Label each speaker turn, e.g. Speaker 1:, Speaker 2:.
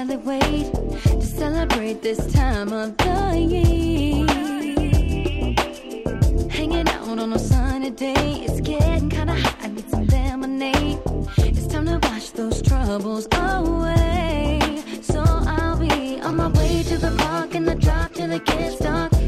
Speaker 1: really wait to celebrate this time of the year. Hanging out on a sunny day, it's getting kinda hot, I need some lemonade. It's time to wash those troubles away. So I'll be on my way to the park and the drop till it gets dark.